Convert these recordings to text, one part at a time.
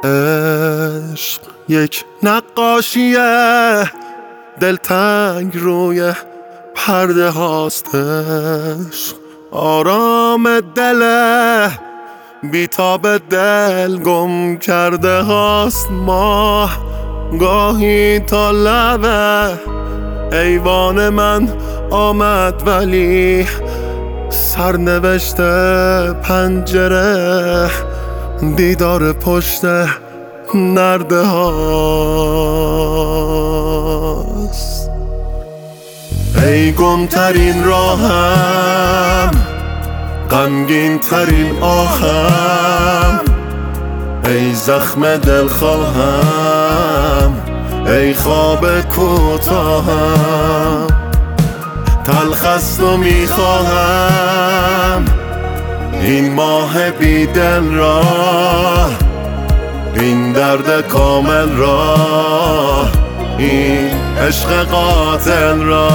عشق یک نقاشیه دلتنگ روی پرده هاستش، آرام دل بیتاب دل گم کرده هاست. ماه گاهی تا لبه ایوان من آمد، ولی سرنوشت پنجره دیدار پشت نرده هاست. ای گمترین راهم، غمگین ترین آهم، ای زخم دلخواهم، ای خواب کوتاهم. تلخ است و میخواهم این ماه بی دل را، این درد کامل را، این عشق قاتل را.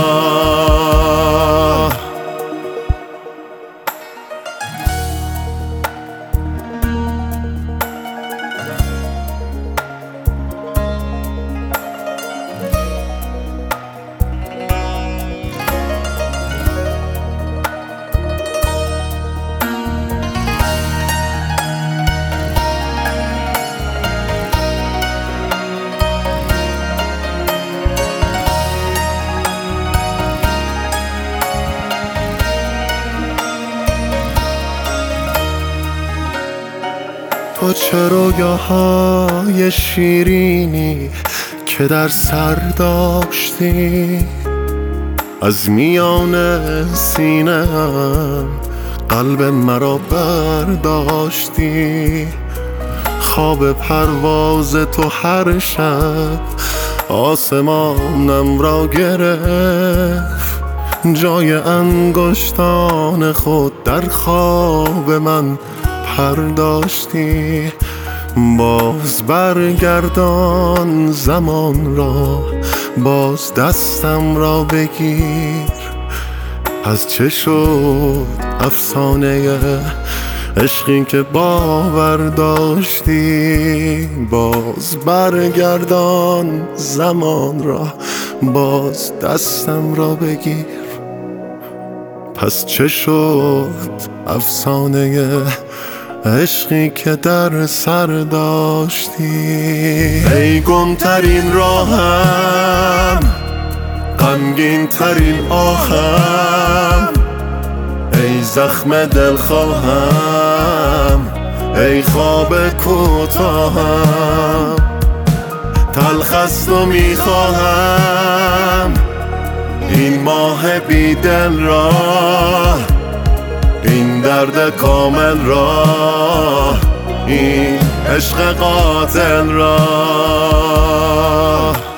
تو چه رویاهای شیرینی که در سر داشتی، از میان سینه‌ام قلب مرا برداشتی. خواب پرواز تو هر شب آسمانم را گرفت، جای انگشتان خود در خواب من پرداشتی. باز برگردان زمان را، باز دستم را بگیر. از چه شد افسانه عشقی که باور داشتی؟ باز برگردان زمان را، باز دستم را بگیر. پس چه شد افسانه عشقی که در سر داشتی؟ ای گمترین راهم، غمگین ترین آهم، ای زخم دلخواهم، ای خواب کوتاهم. تلخ است و میخواهم این ماه بی دل را، این درد کامل را، این عشق قاتل را.